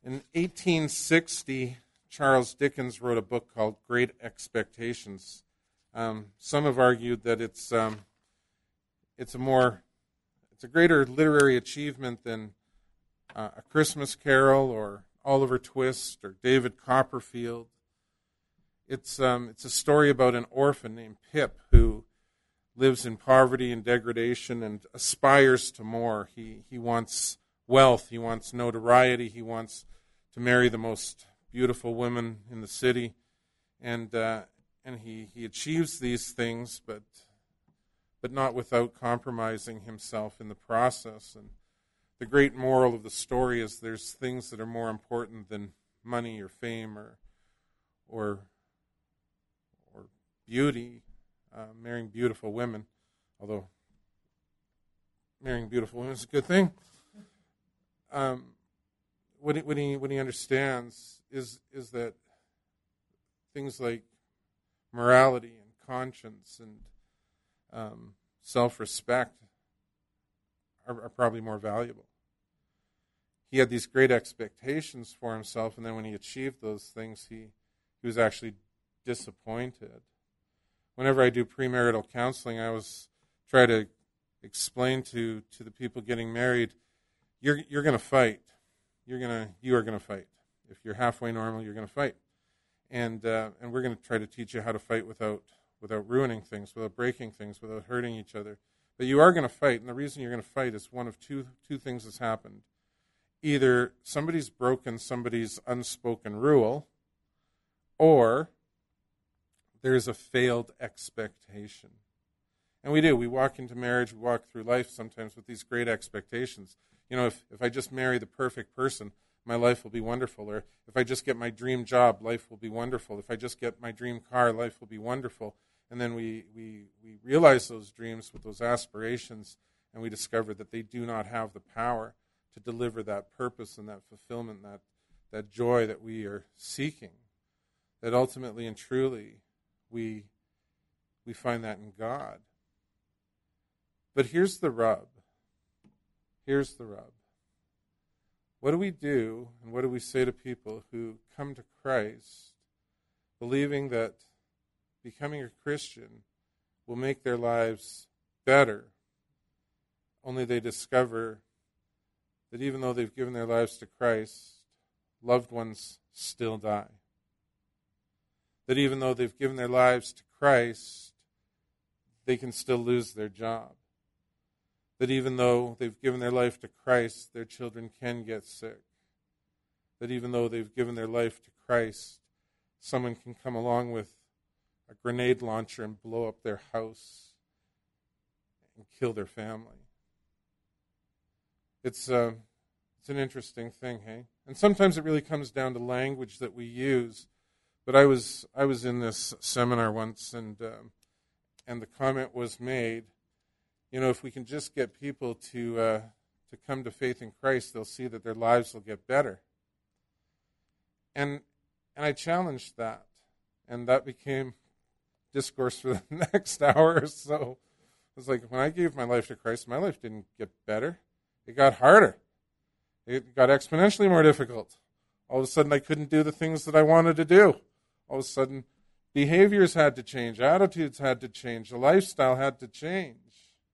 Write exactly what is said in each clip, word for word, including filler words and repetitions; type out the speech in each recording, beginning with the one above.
In eighteen sixty, Charles Dickens wrote a book called Great Expectations. Um, some have argued that it's um, it's a more it's a greater literary achievement than uh, A Christmas Carol or Oliver Twist or David Copperfield. It's um, it's a story about an orphan named Pip who lives in poverty and degradation and aspires to more. He he wants wealth. He wants notoriety. He wants to marry the most beautiful women in the city, and uh, and he, he achieves these things, but but not without compromising himself in the process. And the great moral of the story is there's things that are more important than money or fame or or or beauty. Uh, marrying beautiful women, although marrying beautiful women is a good thing. Um, what he, what he what he understands is is that things like morality and conscience and um, self-respect are, are probably more valuable. He had these great expectations for himself, and then when he achieved those things, he he was actually disappointed. Whenever I do premarital counseling, I always try to explain to, to the people getting married, you're you're going to fight. You're gonna you are going to fight. If you're halfway normal, you're going to fight, and uh, and we're going to try to teach you how to fight without without ruining things, without breaking things, without hurting each other. But you are going to fight, and the reason you're going to fight is one of two two things has happened. Either somebody's broken somebody's unspoken rule, or there's a failed expectation. And we do. We walk into marriage, we walk through life sometimes with these great expectations. You know, if, if I just marry the perfect person, my life will be wonderful. Or if I just get my dream job, life will be wonderful. If I just get my dream car, life will be wonderful. And then we, we, we realize those dreams with those aspirations, and we discover that they do not have the power to deliver that purpose and that fulfillment, that, that joy that we are seeking. That ultimately and truly, We we find that in God. But here's the rub. Here's the rub. What do we do, and what do we say to people who come to Christ believing that becoming a Christian will make their lives better, only they discover that even though they've given their lives to Christ, loved ones still die? That even though they've given their lives to Christ, they can still lose their job. That even though they've given their life to Christ, their children can get sick. That even though they've given their life to Christ, someone can come along with a grenade launcher and blow up their house and kill their family. It's, uh, it's an interesting thing, hey? And sometimes it really comes down to language that we use. But I was I was in this seminar once, and um, and the comment was made, you know, if we can just get people to uh, to come to faith in Christ, they'll see that their lives will get better. And and I challenged that, and that became discourse for the next hour or so. It was like, when I gave my life to Christ, my life didn't get better; it got harder. It got exponentially more difficult. All of a sudden, I couldn't do the things that I wanted to do. All of a sudden, behaviors had to change, attitudes had to change, the lifestyle had to change.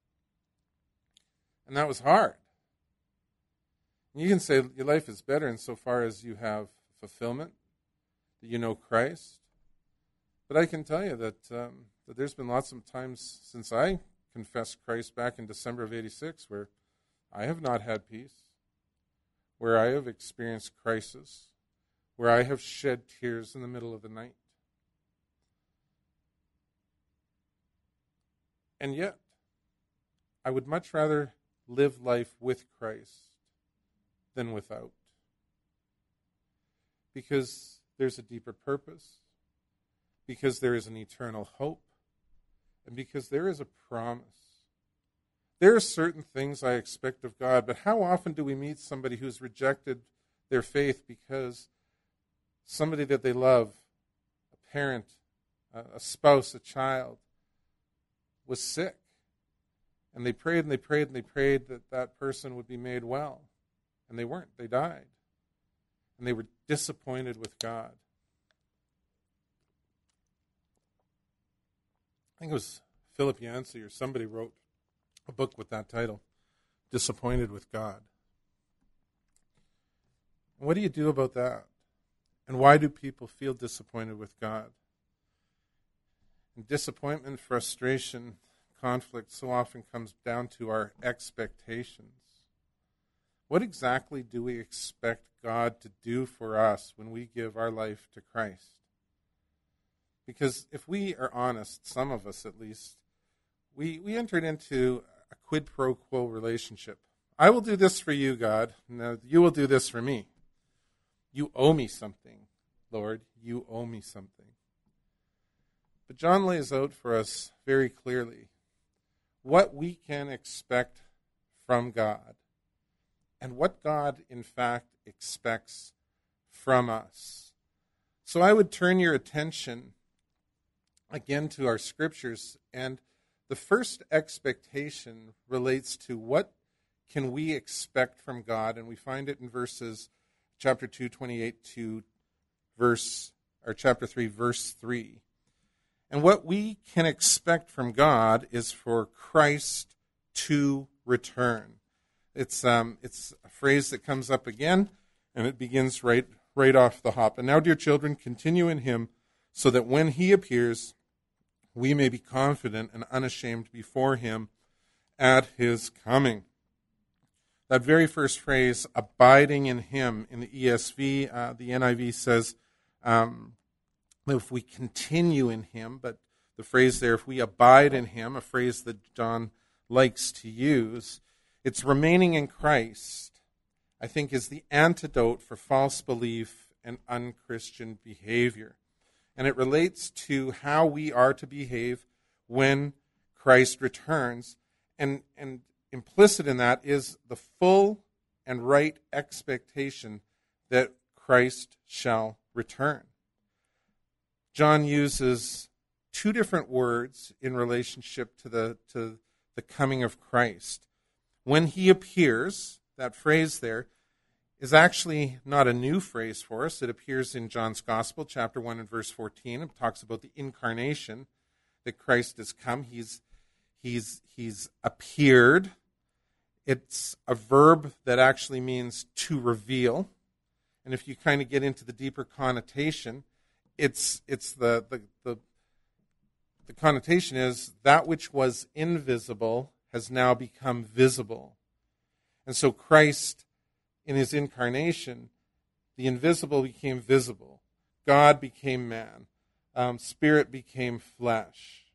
And that was hard. And you can say your life is better insofar as you have fulfillment, that you know Christ. But I can tell you that, um, that there's been lots of times since I confessed Christ back in December of eighty-six where I have not had peace, where I have experienced crisis, where I have shed tears in the middle of the night. And yet, I would much rather live life with Christ than without. Because there's a deeper purpose, because there is an eternal hope, and because there is a promise. There are certain things I expect of God, but how often do we meet somebody who's rejected their faith because somebody that they love, a parent, a spouse, a child, was sick. And they prayed and they prayed and they prayed that that person would be made well. And they weren't. They died. and they were disappointed with God. I think it was Philip Yancey or somebody wrote a book with that title, Disappointed with God. What do you do about that? And why do people feel disappointed with God? And disappointment, frustration, conflict so often comes down to our expectations. What exactly do we expect God to do for us when we give our life to Christ? Because if we are honest, some of us at least, we, we entered into a quid pro quo relationship. I will do this for you, God. Now you will do this for me. You owe me something, Lord. You owe me something. But John lays out for us very clearly what we can expect from God and what God, in fact, expects from us. So I would turn your attention again to our scriptures, and the first expectation relates to what can we expect from God, and we find it in verses chapter two, twenty-eight to verse, or chapter three, verse three. And what we can expect from God is for Christ to return. It's um, it's a phrase that comes up again, and it begins right right off the hop. And now, dear children, continue in him, so that when he appears, we may be confident and unashamed before him at his coming. That very first phrase, abiding in him, in the E S V, uh, the N I V says, um, if we continue in him, but the phrase there, if we abide in him, a phrase that John likes to use, it's remaining in Christ, I think, is the antidote for false belief and unchristian behavior. And it relates to how we are to behave when Christ returns. And, and implicit in that is the full and right expectation that Christ shall return. John uses two different words in relationship to the to the coming of Christ. When he appears, that phrase there is actually not a new phrase for us. It appears in John's Gospel, chapter one and verse fourteen. It talks about the incarnation, that Christ has come. He's he's he's appeared. It's a verb that actually means to reveal. And if you kind of get into the deeper connotation, It's it's the, the the the connotation is that which was invisible has now become visible. And so Christ, in his incarnation, the invisible became visible. God became man. Um, Spirit became flesh.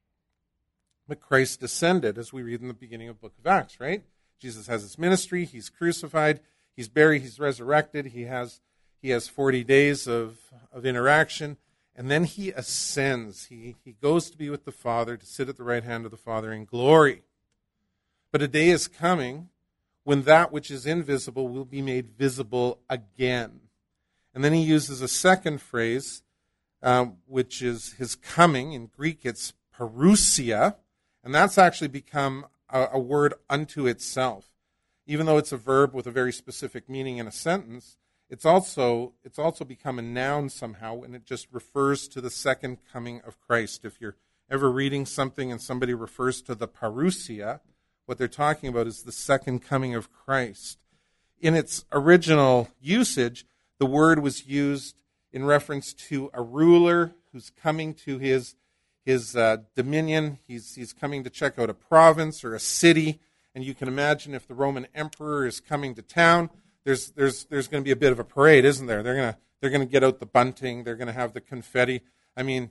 But Christ descended, as we read in the beginning of the book of Acts, right? Jesus has his ministry. He's crucified. He's buried. He's resurrected. He has he has forty days of, of interaction. And then he ascends. He, he goes to be with the Father, to sit at the right hand of the Father in glory. But a day is coming when that which is invisible will be made visible again. And then he uses a second phrase, um, which is his coming. In Greek, it's parousia. And that's actually become a, a word unto itself. Even though it's a verb with a very specific meaning in a sentence, It's also it's also become a noun somehow, and it just refers to the second coming of Christ. If you're ever reading something and somebody refers to the parousia, what they're talking about is the second coming of Christ. In its original usage, the word was used in reference to a ruler who's coming to his his uh, dominion. He's he's coming to check out a province or a city, and you can imagine if the Roman emperor is coming to town, There's there's there's going to be a bit of a parade, isn't there? They're gonna they're gonna get out the bunting. They're going to have the confetti. I mean,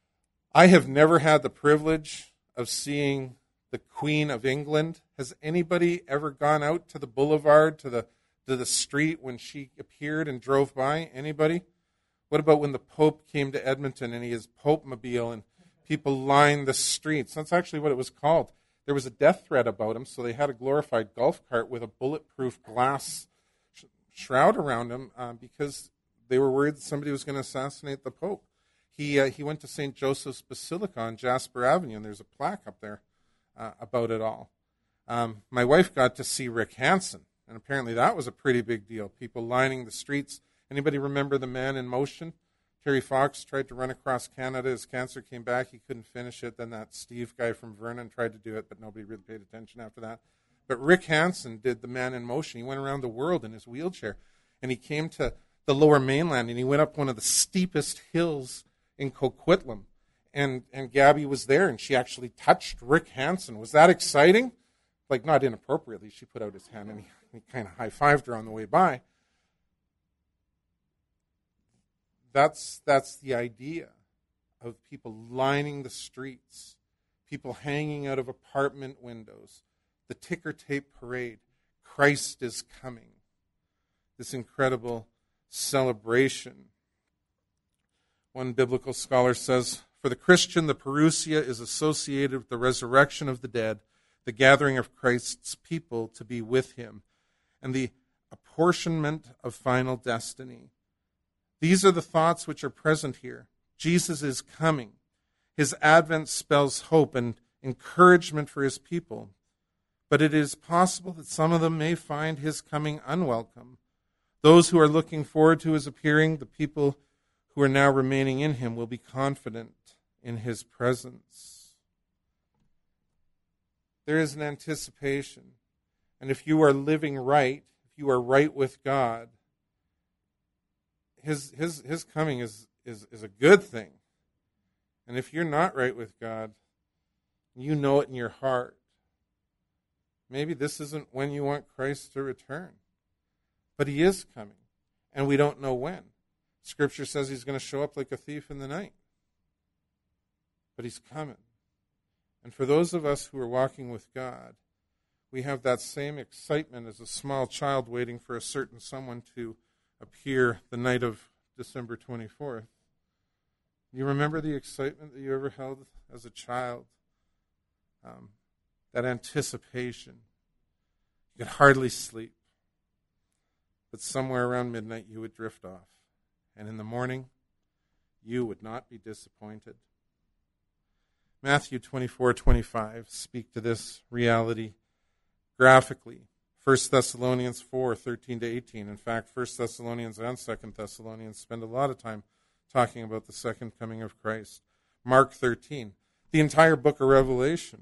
I have never had the privilege of seeing the Queen of England. Has anybody ever gone out to the boulevard, to the to the street when she appeared and drove by? Anybody? What about when the Pope came to Edmonton and he has Pope-mobile and people lined the streets? That's actually what it was called. There was a death threat about him, so they had a glorified golf cart with a bulletproof glass shroud around him uh, because they were worried that somebody was going to assassinate the Pope. He uh, he went to Saint Joseph's Basilica on Jasper Avenue, and there's a plaque up there uh, about it all. Um, my wife got to see Rick Hansen, and apparently that was a pretty big deal. People lining the streets Anybody remember The Man in Motion? Terry Fox tried to run across Canada. His cancer came back. He couldn't finish it. Then that Steve guy from Vernon tried to do it, but nobody really paid attention after that. But Rick Hansen did The Man in Motion. He went around the world in his wheelchair, and he came to the Lower Mainland, and he went up one of the steepest hills in Coquitlam. And and Gabby was there, and she actually touched Rick Hansen. Was that exciting? Like, not inappropriately. She put out his hand, and he, he kind of high-fived her on the way by. That's that's the idea of people lining the streets, people hanging out of apartment windows, the ticker tape parade. Christ is coming. This incredible celebration. One biblical scholar says, for the Christian, the parousia is associated with the resurrection of the dead, the gathering of Christ's people to be with him, and the apportionment of final destiny. These are the thoughts which are present here. Jesus is coming. His advent spells hope and encouragement for his people. But it is possible that some of them may find his coming unwelcome. Those who are looking forward to his appearing, the people who are now remaining in him, will be confident in his presence. There is an anticipation. And if you are living right, if you are right with God, His his his coming is, is, is a good thing. And if you're not right with God, you know it in your heart. Maybe this isn't when you want Christ to return. But he is coming. And we don't know when. Scripture says he's going to show up like a thief in the night. But he's coming. And for those of us who are walking with God, we have that same excitement as a small child waiting for a certain someone to appear the night of December twenty-fourth. You remember the excitement that you ever held as a child? Um, that anticipation. You could hardly sleep. But somewhere around midnight you would drift off. And in the morning, you would not be disappointed. Matthew twenty-four twenty-five speak to this reality graphically. First Thessalonians four thirteen to eighteen. In fact, First Thessalonians and Second Thessalonians spend a lot of time talking about the second coming of Christ. Mark thirteen, the entire book of Revelation.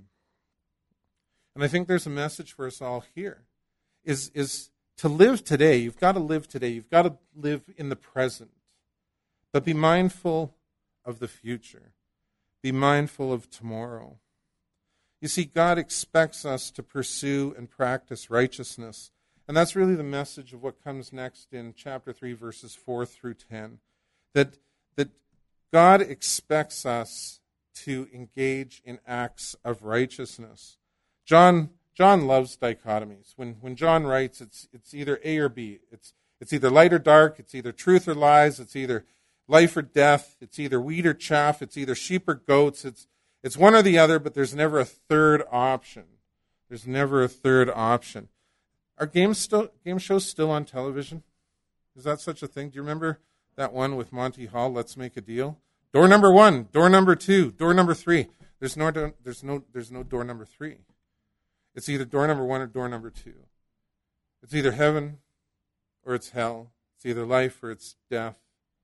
And I think there's a message for us all here. Is, is to live today, you've got to live today. You've got to live in the present. But be mindful of the future. Be mindful of tomorrow. You see, God expects us to pursue and practice righteousness. And that's really the message of what comes next in chapter three, verses four through ten. That, that God expects us to engage in acts of righteousness. John John loves dichotomies. When when John writes, it's it's either A or B. It's it's either light or dark. It's either truth or lies. It's either life or death. It's either wheat or chaff. It's either sheep or goats. It's It's one or the other, but there's never a third option. There's never a third option. Are games still game shows still on television? Is that such a thing? Do you remember that one with Monty Hall, Let's Make a Deal? Door number one, door number two, door number three. There's no there's no there's no door number three. It's either door number one or door number two. It's either heaven or it's hell. It's either life or it's death.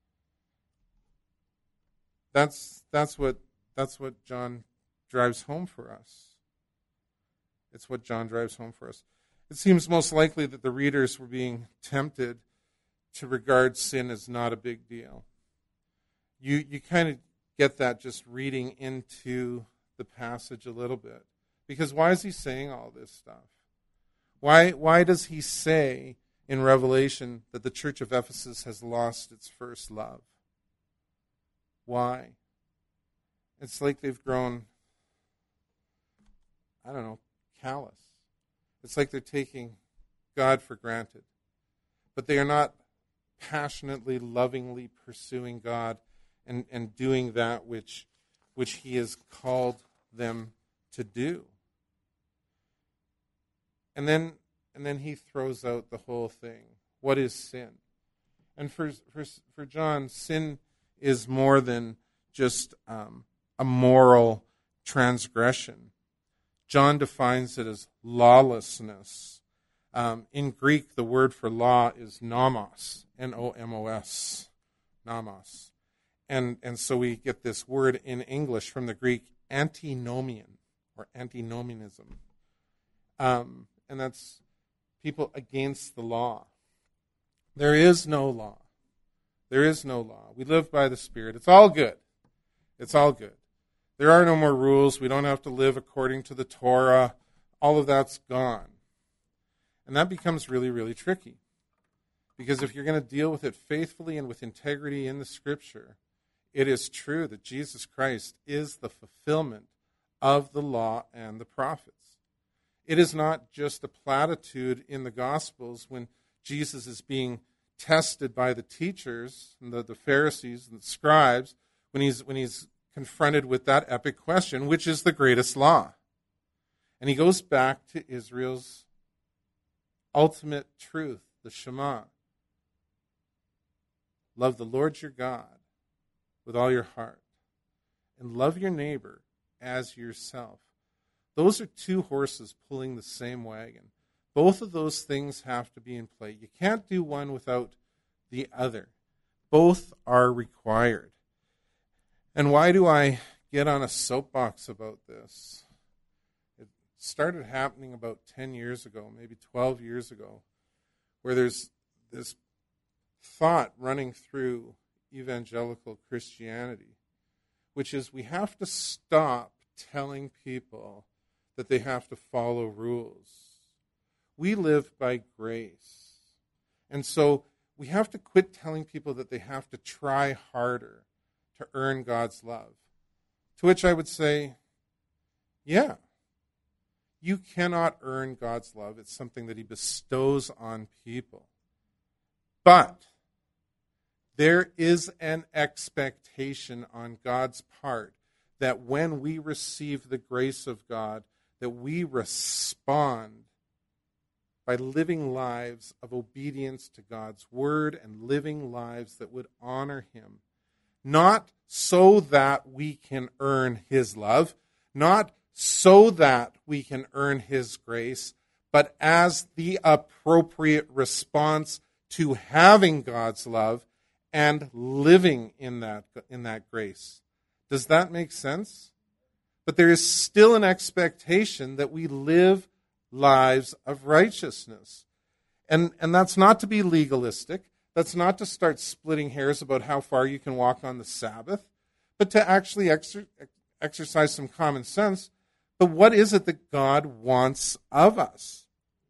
That's that's what That's what John drives home for us. It's what John drives home for us. It seems most likely that the readers were being tempted to regard sin as not a big deal. You you kind of get that just reading into the passage a little bit. Because why is he saying all this stuff? Why why does he say in Revelation that the church of Ephesus has lost its first love? Why? It's like they've grown, I don't know, callous. It's like they're taking God for granted. But they are not passionately, lovingly pursuing God and, and doing that which, which he has called them to do. And then and then he throws out the whole thing. What is sin? And for for, for John, sin is more than just um, a moral transgression. John defines it as lawlessness, Um, in Greek, the word for law is nomos, N O M O S, nomos. And, and so we get this word in English from the Greek antinomian, or antinomianism. Um, and that's people against the law. There is no law. There is no law. We live by the Spirit. It's all good. It's all good. There are no more rules. We don't have to live according to the Torah. All of that's gone. And that becomes really, really tricky. Because if you're going to deal with it faithfully and with integrity in the Scripture, it is true that Jesus Christ is the fulfillment of the law and the prophets. It is not just a platitude in the Gospels when Jesus is being tested by the teachers, and the, the Pharisees and the scribes, when he's, when he's confronted with that epic question, which is the greatest law? And he goes back to Israel's ultimate truth, the Shema. Love the Lord your God with all your heart, and love your neighbor as yourself. Those are two horses pulling the same wagon. Both of those things have to be in play. You can't do one without the other. Both are required. And why do I get on a soapbox about this? It started happening about ten years ago, maybe twelve years ago, where there's this thought running through evangelical Christianity, which is we have to stop telling people that they have to follow rules. We live by grace. And so we have to quit telling people that they have to try harder to earn God's love. To which I would say, yeah, you cannot earn God's love. It's something that he bestows on people. But there is an expectation on God's part that when we receive the grace of God, that we respond by living lives of obedience to God's word and living lives that would honor him. Not so that we can earn his love, not so that we can earn his grace, but as the appropriate response to having God's love and living in that, in that grace. Does that make sense? But there is still an expectation that we live lives of righteousness. And, and that's not to be legalistic. That's not to start splitting hairs about how far you can walk on the Sabbath, but to actually exer- exercise some common sense. But what is it that God wants of us?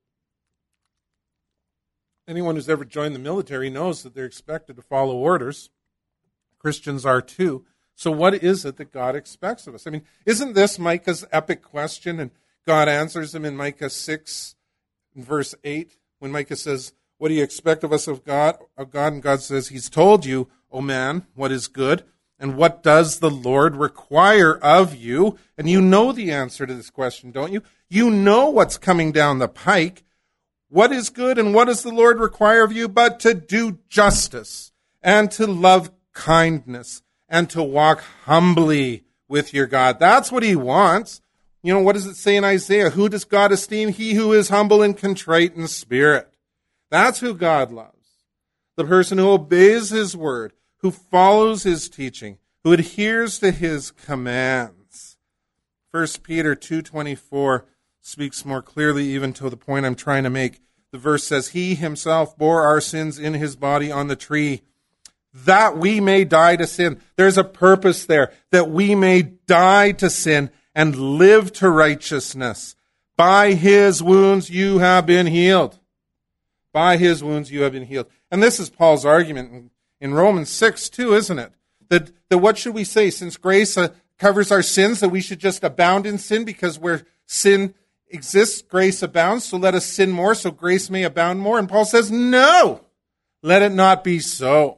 Anyone who's ever joined the military knows that they're expected to follow orders. Christians are too. So what is it that God expects of us? I mean, isn't this Micah's epic question? And God answers him in Micah six, verse eight, when Micah says, what do you expect of us of God? Of God? And God says, he's told you, O man, what is good, and what does the Lord require of you? And you know the answer to this question, don't you? You know what's coming down the pike. What is good and what does the Lord require of you but to do justice and to love kindness and to walk humbly with your God? That's what he wants. You know, what does it say in Isaiah? Who does God esteem? He who is humble and contrite in spirit. That's who God loves. The person who obeys his word, who follows his teaching, who adheres to his commands. First Peter two twenty-four speaks more clearly even to the point I'm trying to make. The verse says, he himself bore our sins in his body on the tree, that we may die to sin. There's a purpose there, that we may die to sin and live to righteousness. By his wounds you have been healed. By his wounds you have been healed. And this is Paul's argument in, in Romans six too, isn't it? That, that what should we say? Since grace uh, covers our sins, that we should just abound in sin because where sin exists, grace abounds. So let us sin more so grace may abound more. And Paul says, no, let it not be so.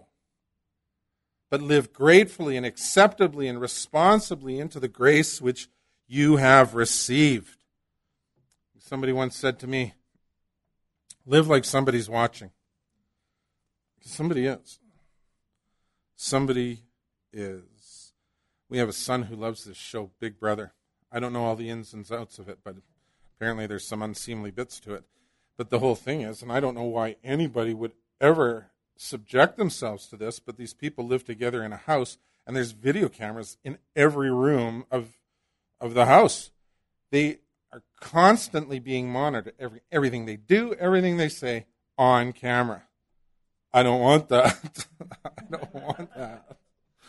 But live gratefully and acceptably and responsibly into the grace which you have received. Somebody once said to me, live like somebody's watching. Somebody is. Somebody is. We have a son who loves this show, Big Brother. I don't know all the ins and outs of it, but apparently there's some unseemly bits to it. But the whole thing is, and I don't know why anybody would ever subject themselves to this, but these people live together in a house, and there's video cameras in every room of of the house. They are constantly being monitored. Every, everything they do, everything they say, on camera. I don't want that. I don't want that.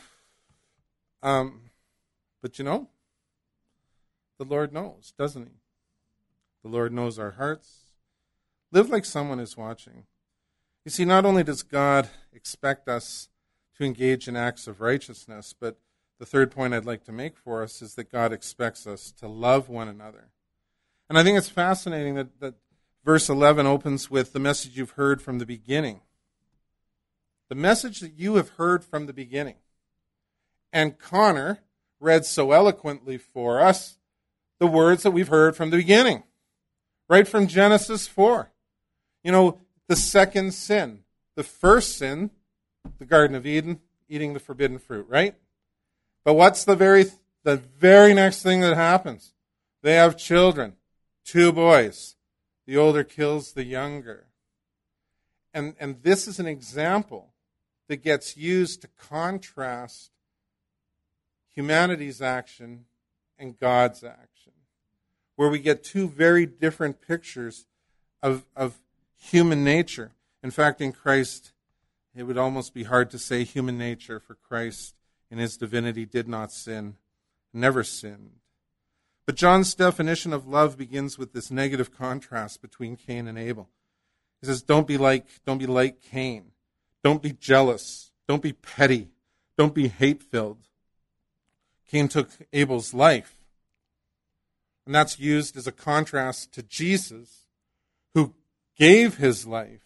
Um, but you know, the Lord knows, doesn't he? The Lord knows our hearts. Live like someone is watching. You see, not only does God expect us to engage in acts of righteousness, but the third point I'd like to make for us is that God expects us to love one another. And I think it's fascinating that, that verse eleven opens with the message you've heard from the beginning. The message that you have heard from the beginning. And Connor read so eloquently for us the words that we've heard from the beginning. Right from Genesis four. You know, the second sin. The first sin, the Garden of Eden, eating the forbidden fruit, right? But what's the very the very next thing that happens? They have children, two boys. The older kills the younger. And, and this is an example that gets used to contrast humanity's action and God's action, where we get two very different pictures of, of human nature. In fact, in Christ, it would almost be hard to say human nature, for Christ in his divinity did not sin, never sinned. But John's definition of love begins with this negative contrast between Cain and Abel. He says, don't be like, don't be like Cain. Don't be jealous. Don't be petty. Don't be hate-filled. Cain took Abel's life. And that's used as a contrast to Jesus, who gave his life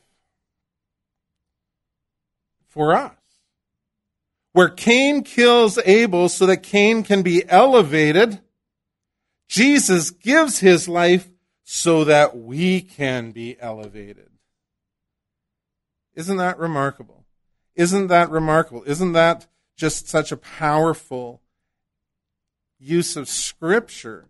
for us. Where Cain kills Abel so that Cain can be elevated, Jesus gives his life so that we can be elevated. Isn't that remarkable? Isn't that remarkable? Isn't that just such a powerful use of Scripture?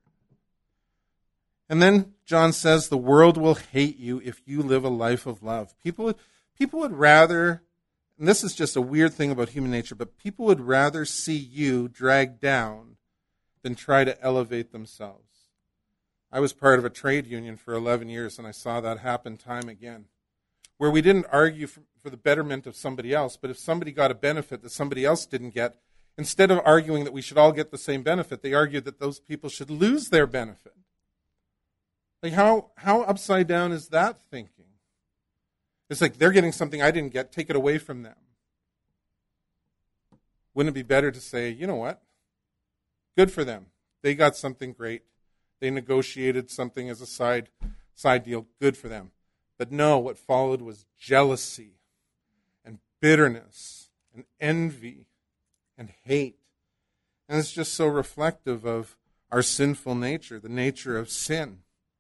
And then John says, the world will hate you if you live a life of love. People would, people would rather, and this is just a weird thing about human nature, but people would rather see you dragged down than try to elevate themselves. I was part of a trade union for eleven years, and I saw that happen time again, where we didn't argue for, for the betterment of somebody else, but if somebody got a benefit that somebody else didn't get, instead of arguing that we should all get the same benefit, they argued that those people should lose their benefit. Like, how, how upside down is that thinking? It's like they're getting something I didn't get, take it away from them. Wouldn't it be better to say, you know what? Good for them. They got something great. They negotiated something as a side side deal. Good for them. But no, what followed was jealousy and bitterness and envy and hate. And it's just so reflective of our sinful nature, the nature of sin.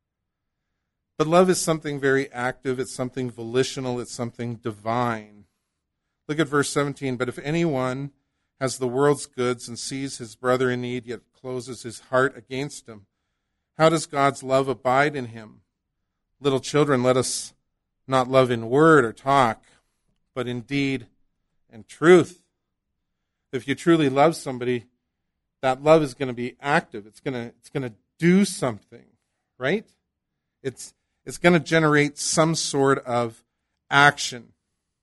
But love is something very active. It's something volitional. It's something divine. Look at verse seventeen. But if anyone has the world's goods and sees his brother in need, yet closes his heart against him, how does God's love abide in him? Little children, let us not love in word or talk, but in deed and truth. If you truly love somebody, that love is going to be active. It's going to, it's going to do something, right? It's, it's going to generate some sort of action.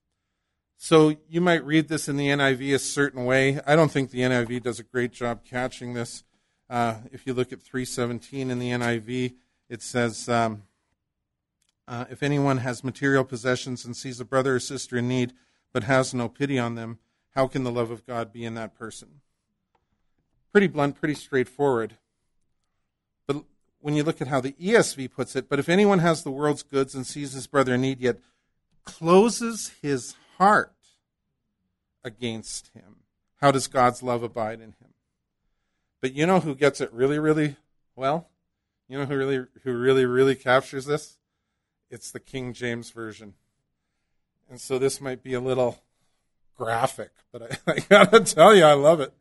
So you might read this in the N I V a certain way. I don't think the N I V does a great job catching this. Uh, if you look at three seventeen in the N I V, it says, um, uh, if anyone has material possessions and sees a brother or sister in need but has no pity on them, how can the love of God be in that person? Pretty blunt, pretty straightforward. But when you look at how the E S V puts it, but if anyone has the world's goods and sees his brother in need, yet closes his heart against him, how does God's love abide in him? But you know who gets it really, really well? You know who really, who really, really captures this? It's the King James Version. And so this might be a little graphic, but I, I gotta tell you, I love it.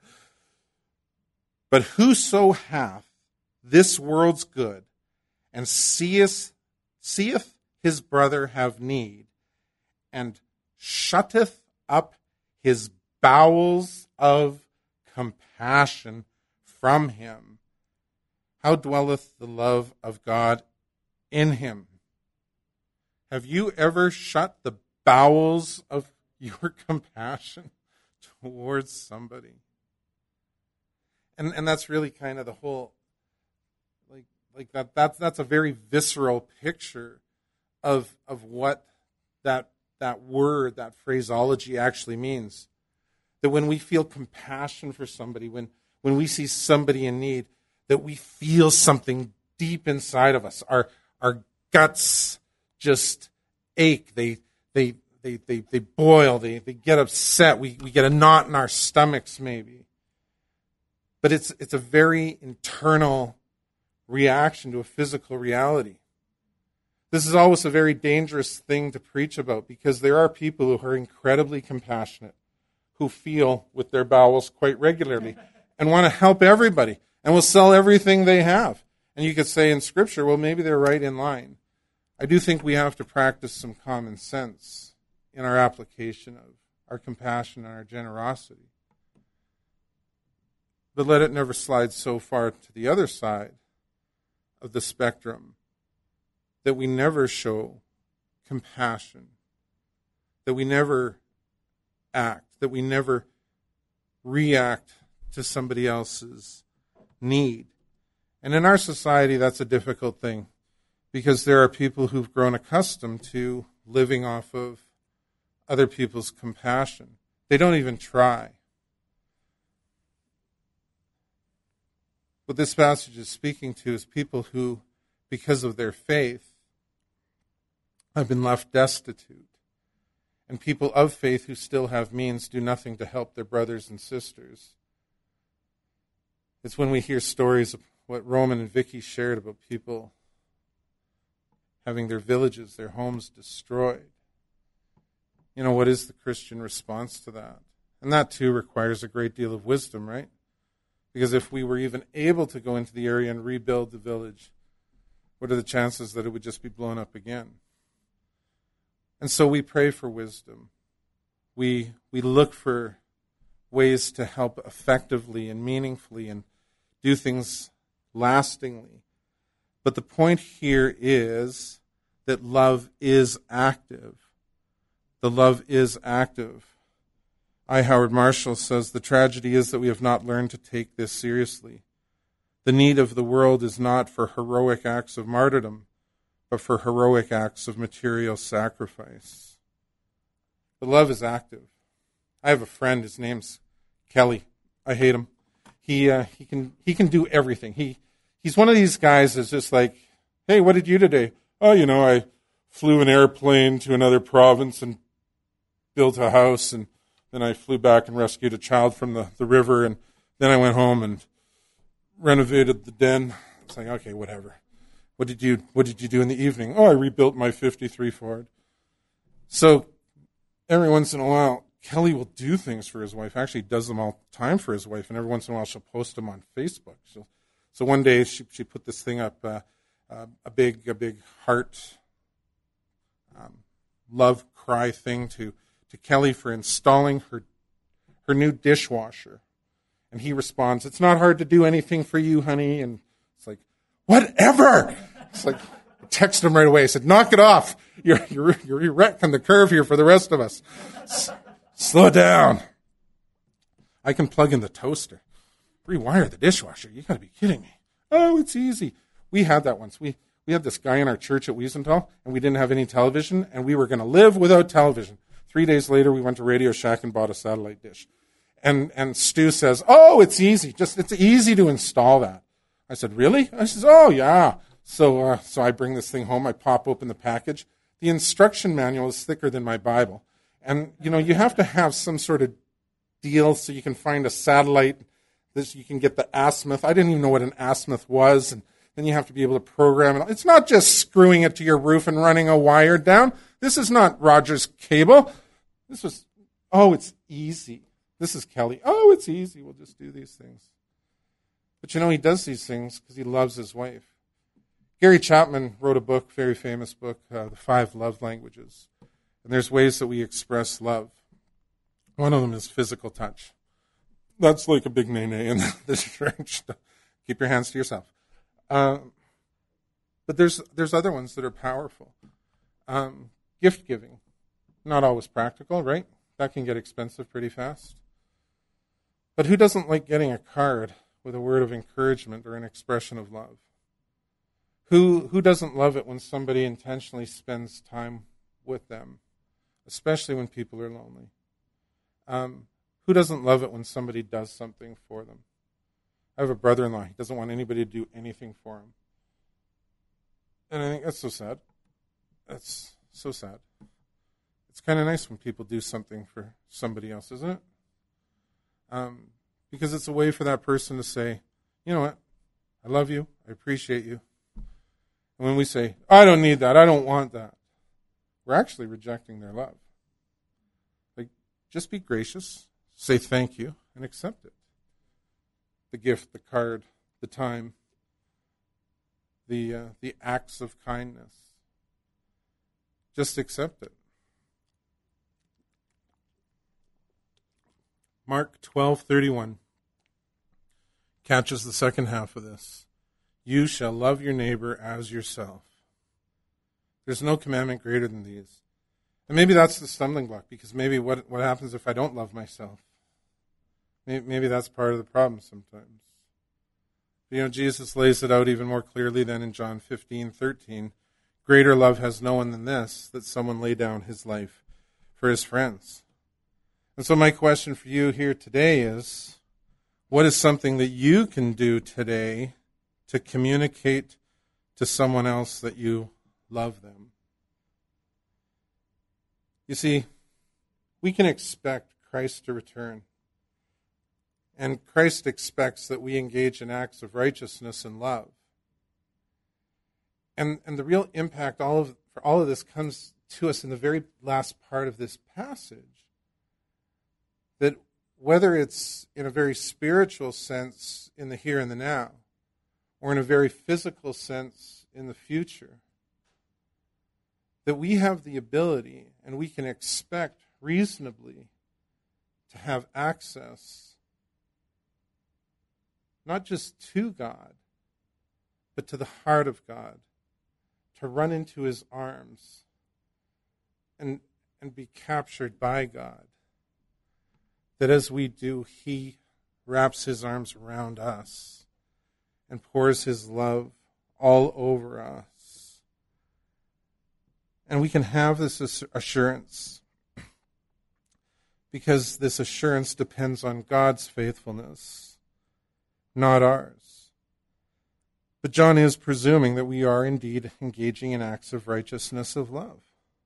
But whoso hath this world's good and seeth, seeth his brother have need, and shutteth up his bowels of compassion from him, how dwelleth the love of God in him? Have you ever shut the bowels of your compassion towards somebody? And and that's really kind of the whole, like like that that's that's a very visceral picture of of what that that word, that phraseology actually means. That when we feel compassion for somebody, when when we see somebody in need, that we feel something deep inside of us. Our our guts just ache. They they they they, they boil. They they get upset. We we get a knot in our stomachs maybe. But it's it's a very internal reaction to a physical reality. This is always a very dangerous thing to preach about, because there are people who are incredibly compassionate, who feel with their bowels quite regularly and want to help everybody and will sell everything they have. And you could say in Scripture, well, maybe they're right in line. I do think we have to practice some common sense in our application of our compassion and our generosity. But let it never slide so far to the other side of the spectrum that we never show compassion, that we never act, that we never react to somebody else's need. And in our society, that's a difficult thing, because there are people who've grown accustomed to living off of other people's compassion. They don't even try. What this passage is speaking to is people who, because of their faith, have been left destitute. And people of faith who still have means do nothing to help their brothers and sisters. It's when we hear stories of what Roman and Vicky shared about people having their villages, their homes destroyed. You know, what is the Christian response to that? And that too requires a great deal of wisdom, right? Because if we were even able to go into the area and rebuild the village, what are the chances that it would just be blown up again? And so we pray for wisdom. We we look for ways to help effectively and meaningfully and do things lastingly. But the point here is that love is active. The love is active. I. Howard Marshall says, the tragedy is that we have not learned to take this seriously. The need of the world is not for heroic acts of martyrdom, but for heroic acts of material sacrifice. But love is active. I have a friend, his name's Kelly. I hate him. He uh, he can he can do everything. He he's one of these guys that's just like, hey, what did you do today? Oh, you know, I flew an airplane to another province and built a house, and then I flew back and rescued a child from the, the river, and then I went home and renovated the den. It's like, okay, whatever. What did you What did you do in the evening? Oh, I rebuilt my fifty-three Ford. So every once in a while, Kelly will do things for his wife. Actually, does them all the time for his wife, and every once in a while, she'll post them on Facebook. So, so one day, she she put this thing up, uh, uh, a big a big heart um, love cry thing to to Kelly for installing her her new dishwasher, and he responds, "It's not hard to do anything for you, honey," and it's like, whatever. It's like, I texted him right away. I said, knock it off. You're, you're, you're wrecking the curve here for the rest of us. S- slow down. I can plug in the toaster. Rewire the dishwasher. You got to be kidding me. Oh, it's easy. We had that once. We we had this guy in our church at Wiesenthal, and we didn't have any television, and we were going to live without television. Three days later, we went to Radio Shack and bought a satellite dish. And and Stu says, oh, it's easy. Just it's easy to install that. I said, really? I says, oh, yeah. So uh, so I bring this thing home. I pop open the package. The instruction manual is thicker than my Bible. And, you know, you have to have some sort of deal so you can find a satellite. This, you can get the azimuth. I didn't even know what an azimuth was. And then you have to be able to program it. It's not just screwing it to your roof and running a wire down. This is not Rogers Cable. This was, oh, it's easy. This is Kelly. Oh, it's easy. We'll just do these things. But you know, he does these things because he loves his wife. Gary Chapman wrote a book, very famous book, uh, The Five Love Languages. And there's ways that we express love. One of them is physical touch. That's like a big nay-nay in the church. Keep your hands to yourself. Um, but there's there's other ones that are powerful. Um, gift giving. Not always practical, right? That can get expensive pretty fast. But who doesn't like getting a card with a word of encouragement or an expression of love? Who who doesn't love it when somebody intentionally spends time with them, especially when people are lonely? Um, who doesn't love it when somebody does something for them? I have a brother-in-law. He doesn't want anybody to do anything for him. And I think that's so sad. That's so sad. It's kind of nice when people do something for somebody else, isn't it? Um, because it's a way for that person to say, you know what, I love you, I appreciate you. And when we say, I don't need that, I don't want that, we're actually rejecting their love. Like, just be gracious, say thank you, and accept it. The gift, the card, the time, the uh, the acts of kindness. Just accept it. Mark twelve thirty-one catches the second half of this. You shall love your neighbor as yourself. There's no commandment greater than these. And maybe that's the stumbling block, because maybe what what happens if I don't love myself? Maybe, maybe that's part of the problem sometimes. You know, Jesus lays it out even more clearly than in John fifteen thirteen. Greater love has no one than this, that someone lay down his life for his friends. And so my question for you here today is, what is something that you can do today to communicate to someone else that you love them? You see, we can expect Christ to return. And Christ expects that we engage in acts of righteousness and love. And, and the real impact all of, for all of this comes to us in the very last part of this passage. That whether it's in a very spiritual sense in the here and the now, or in a very physical sense in the future, that we have the ability and we can expect reasonably to have access not just to God, but to the heart of God, to run into his arms and, and be captured by God. That as we do, he wraps his arms around us and pours his love all over us. And we can have this assurance because this assurance depends on God's faithfulness, not ours. But John is presuming that we are indeed engaging in acts of righteousness of love.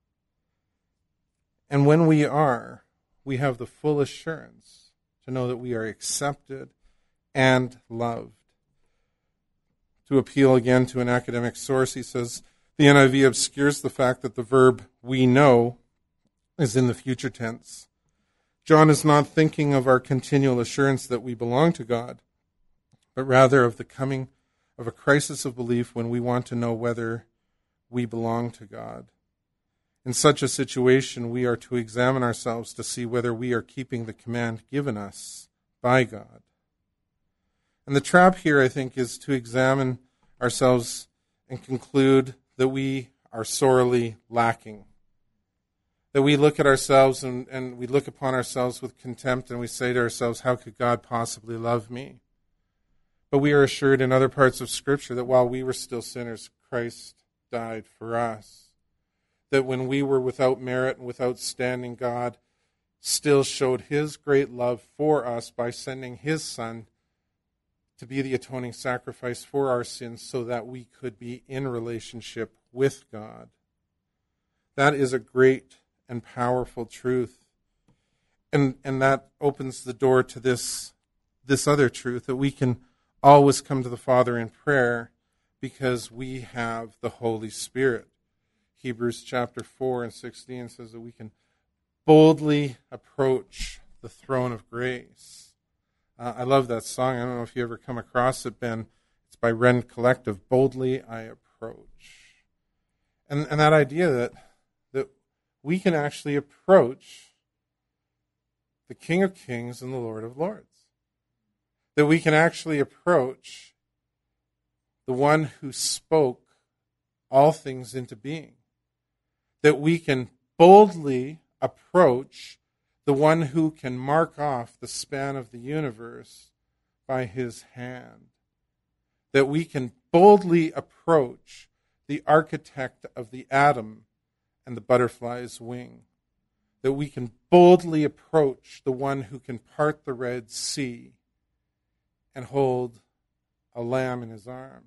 And when we are, we have the full assurance to know that we are accepted and loved. To appeal again to an academic source, he says, the N I V obscures the fact that the verb we know is in the future tense. John is not thinking of our continual assurance that we belong to God, but rather of the coming of a crisis of belief when we want to know whether we belong to God. In such a situation, we are to examine ourselves to see whether we are keeping the command given us by God. And the trap here, I think, is to examine ourselves and conclude that we are sorely lacking. That we look at ourselves and, and we look upon ourselves with contempt and we say to ourselves, how could God possibly love me? But we are assured in other parts of Scripture that while we were still sinners, Christ died for us. That when we were without merit and without standing, God still showed his great love for us by sending his Son to be the atoning sacrifice for our sins so that we could be in relationship with God. That is a great and powerful truth. And and that opens the door to this, this other truth, that we can always come to the Father in prayer because we have the Holy Spirit. Hebrews chapter four and sixteen says that we can boldly approach the throne of grace. Uh, I love that song. I don't know if you ever come across it, Ben. It's by Rend Collective. Boldly I approach. And, and that idea that, that we can actually approach the King of Kings and the Lord of Lords. That we can actually approach the one who spoke all things into being. That we can boldly approach the one who can mark off the span of the universe by his hand. That we can boldly approach the architect of the atom and the butterfly's wing. That we can boldly approach the one who can part the Red Sea and hold a lamb in his arms.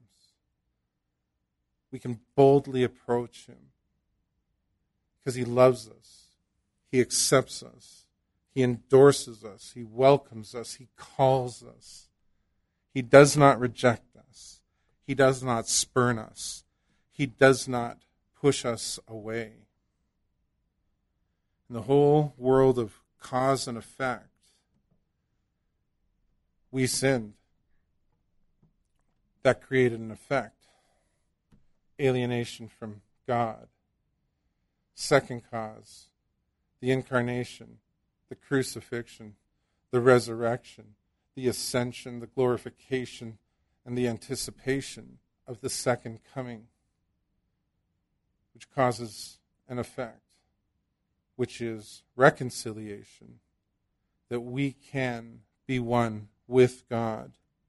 We can boldly approach him because he loves us. He accepts us. He endorses us. He welcomes us. He calls us. He does not reject us. He does not spurn us. He does not push us away. In the whole world of cause and effect, we sinned. That created an effect. Alienation from God. Second cause, the incarnation, the crucifixion, the resurrection, the ascension, the glorification, and the anticipation of the second coming, which causes an effect, which is reconciliation, that we can be one with God.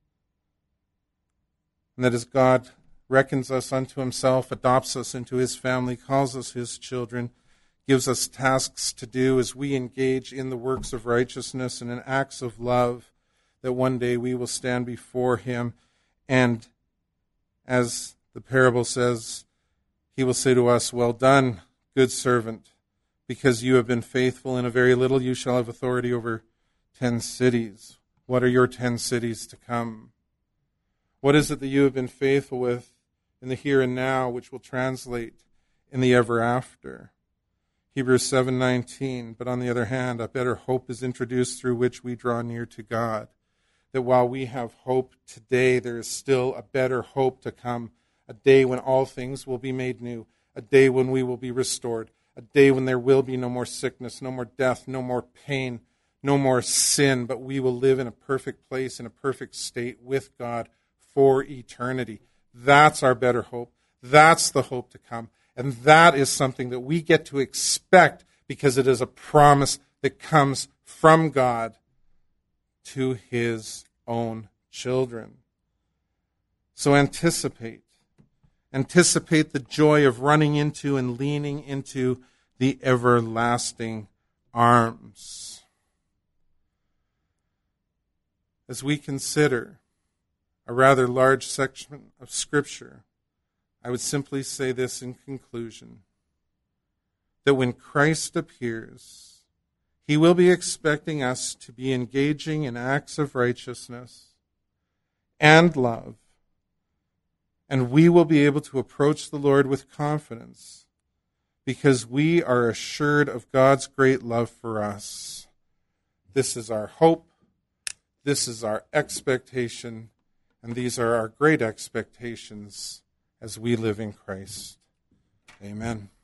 And that as God reckons us unto himself, adopts us into his family, calls us his children, gives us tasks to do as we engage in the works of righteousness and in acts of love, that one day we will stand before him, and as the parable says, he will say to us, "Well done, good servant, because you have been faithful in a very little, you shall have authority over ten cities." What are your ten cities to come? What is it that you have been faithful with in the here and now, which will translate in the ever after? Hebrews seven nineteen, but on the other hand, a better hope is introduced through which we draw near to God. That while we have hope today, there is still a better hope to come, a day when all things will be made new, a day when we will be restored, a day when there will be no more sickness, no more death, no more pain, no more sin, but we will live in a perfect place, in a perfect state with God for eternity. That's our better hope. That's the hope to come. And that is something that we get to expect because it is a promise that comes from God to his own children. So anticipate. Anticipate the joy of running into and leaning into the everlasting arms. As we consider a rather large section of Scripture, I would simply say this in conclusion, that when Christ appears, he will be expecting us to be engaging in acts of righteousness and love, and we will be able to approach the Lord with confidence because we are assured of God's great love for us. This is our hope, this is our expectation, and these are our great expectations as we live in Christ. Amen.